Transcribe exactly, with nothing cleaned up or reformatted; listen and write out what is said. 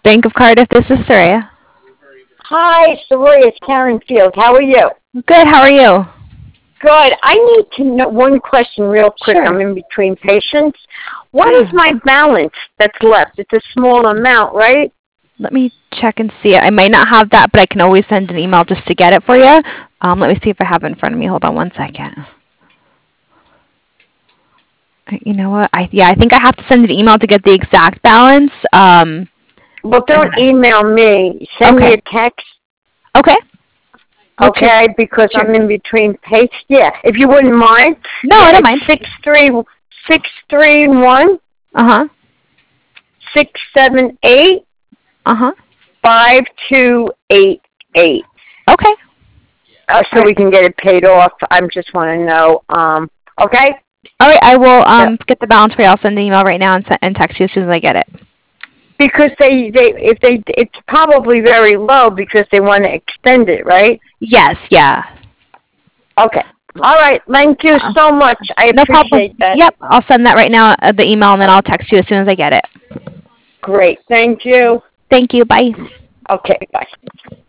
Bank of Cardiff, this is Soraya. Hi, Soraya, it's Karen Field. How are you? Good, how are you? Good. I need to know one question real quick. Sure. I'm in between patients. What is Yeah. my balance that's left? It's a small amount, right? Let me check and see it. I might not have that, but I can always send an email just to get it for you. Um, let me see if I have it in front of me. Hold on one second. Uh, You know what? I yeah, I think I have to send an email to get the exact balance. Um, Well, and don't email me. Send me okay, a text, okay. What's your okay? Because sure? I'm in between patients. Yeah, if you wouldn't mind. No, I Yeah, don't it's mind. six three six three one Uh huh. six seven eight Uh huh. five two eight eight. Okay. Uh, All so right. we can get it paid off. I just want to know. Um, okay. All right. I will So, um get the balance for you. I'll send an email right now and, se- and text you as soon as I get it. because they, they if they it's probably very low because they want to extend it, right? Yes. Yeah. Okay. All right. Thank you Uh, so much. I no problem. appreciate that. Yep. I'll send that right now. Uh, the email, and then Uh, I'll text you as soon as I get it. great. Thank you. Thank you. Bye. Okay. Bye.